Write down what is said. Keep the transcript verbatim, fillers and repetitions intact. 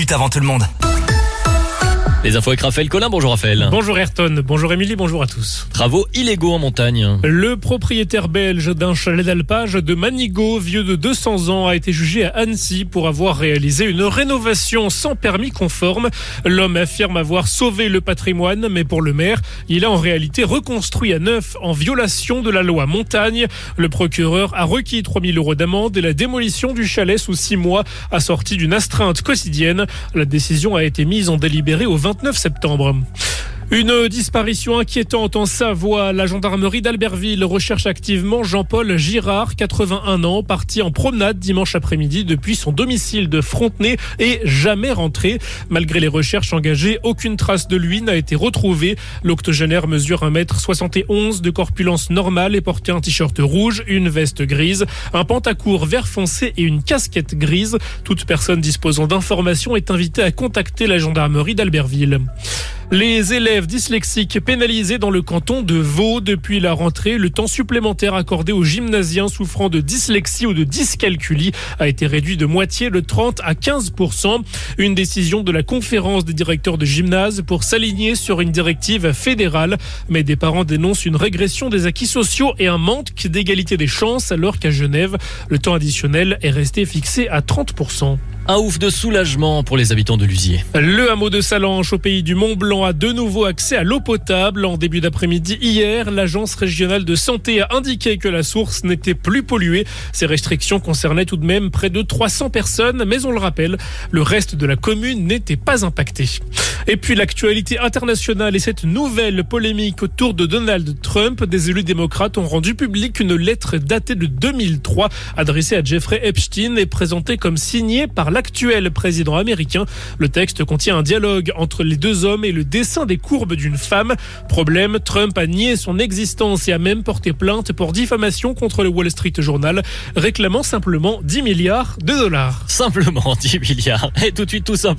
minutes avant tout le monde. Les infos avec Raphaël Collin. Bonjour Raphaël. Bonjour Ayrton, bonjour Émilie, bonjour à tous. Travaux illégaux en montagne. Le propriétaire belge d'un chalet d'alpage de Manigot, vieux de deux cents ans, a été jugé à Annecy pour avoir réalisé une rénovation sans permis conforme. L'homme affirme avoir sauvé le patrimoine, mais pour le maire, il a en réalité reconstruit à neuf en violation de la loi montagne. Le procureur a requis trois mille euros d'amende et la démolition du chalet sous six mois, assortie d'une astreinte quotidienne. La décision a été mise en délibéré au vingt-neuf septembre. Une disparition inquiétante en Savoie. La gendarmerie d'Albertville recherche activement Jean-Paul Girard, quatre-vingt-un ans, parti en promenade dimanche après-midi depuis son domicile de Frontenay et jamais rentré. Malgré les recherches engagées, aucune trace de lui n'a été retrouvée. L'octogénaire mesure un mètre soixante et onze de corpulence normale et portait un t-shirt rouge, une veste grise, un pantacourt vert foncé et une casquette grise. Toute personne disposant d'informations est invitée à contacter la gendarmerie d'Albertville. Les élèves dyslexiques pénalisés dans le canton de Vaud depuis la rentrée. Le temps supplémentaire accordé aux gymnasiens souffrant de dyslexie ou de dyscalculie a été réduit de moitié, de trente à quinze pour cent. Une décision de la conférence des directeurs de gymnase pour s'aligner sur une directive fédérale. Mais des parents dénoncent une régression des acquis sociaux et un manque d'égalité des chances, alors qu'à Genève, le temps additionnel est resté fixé à trente pour cent. Un ouf de soulagement pour les habitants de Luziers. Le hameau de Salanches au pays du Mont-Blanc a de nouveau accès à l'eau potable. En début d'après-midi hier, l'agence régionale de santé a indiqué que la source n'était plus polluée. Ces restrictions concernaient tout de même près de trois cents personnes, mais on le rappelle, le reste de la commune n'était pas impacté. Et puis l'actualité internationale et cette nouvelle polémique autour de Donald Trump. Des élus démocrates ont rendu public une lettre datée de deux mille trois adressée à Jeffrey Epstein et présentée comme signée par l'actuel président américain. Le texte contient un dialogue entre les deux hommes et le dessin des courbes d'une femme. Problème, Trump a nié son existence et a même porté plainte pour diffamation contre le Wall Street Journal, réclamant simplement dix milliards de dollars. Simplement dix milliards. Et tout de suite tout simple.